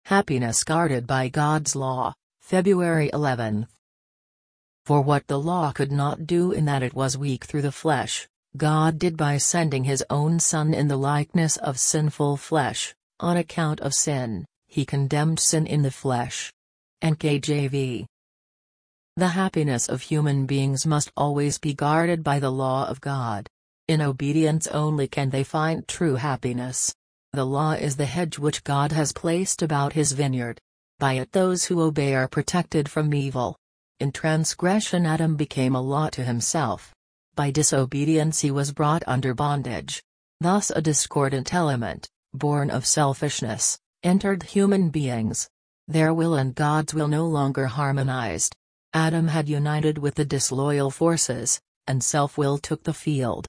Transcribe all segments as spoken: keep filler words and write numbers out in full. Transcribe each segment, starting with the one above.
Happiness guarded by God's law, February eleventh. For what the law could not do in that it was weak through the flesh, God did by sending his own Son in the likeness of sinful flesh. On account of sin, he condemned sin in the flesh. N K J V. The happiness of human beings must always be guarded by the law of God. In obedience only can they find true happiness. The law is the hedge which God has placed about his vineyard. By it those who obey are protected from evil. In transgression Adam became a law to himself. By disobedience he was brought under bondage. Thus a discordant element, born of selfishness, entered human beings. Their will and God's will no longer harmonized. Adam had united with the disloyal forces, and self-will took the field.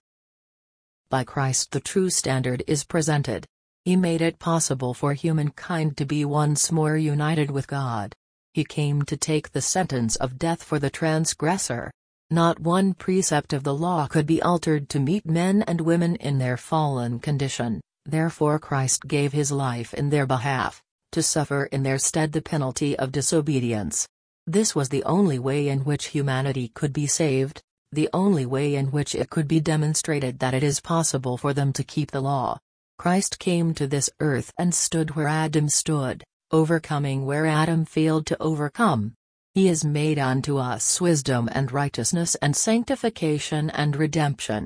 By Christ the true standard is presented. He made it possible for humankind to be once more united with God. He came to take the sentence of death for the transgressor. Not one precept of the law could be altered to meet men and women in their fallen condition, therefore Christ gave his life in their behalf, to suffer in their stead the penalty of disobedience. This was the only way in which humanity could be saved, the only way in which it could be demonstrated that it is possible for them to keep the law. Christ came to this earth and stood where Adam stood, overcoming where Adam failed to overcome. He has made unto us wisdom and righteousness and sanctification and redemption.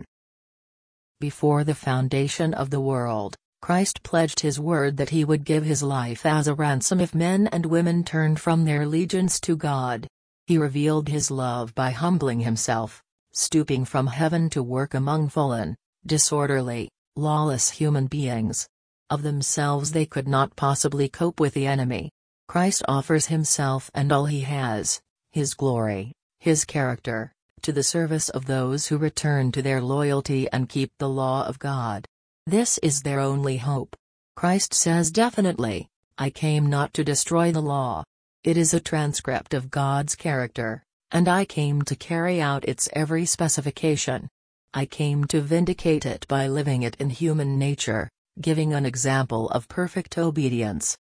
Before the foundation of the world, Christ pledged his word that he would give his life as a ransom if men and women turned from their allegiance to God. He revealed his love by humbling himself, stooping from heaven to work among fallen, disorderly, lawless human beings. Of themselves they could not possibly cope with the enemy. Christ offers himself and all he has, his glory, his character, to the service of those who return to their loyalty and keep the law of God. This is their only hope. Christ says definitely, I came not to destroy the law. It is a transcript of God's character, and I came to carry out its every specification. I came to vindicate it by living it in human nature, giving an example of perfect obedience.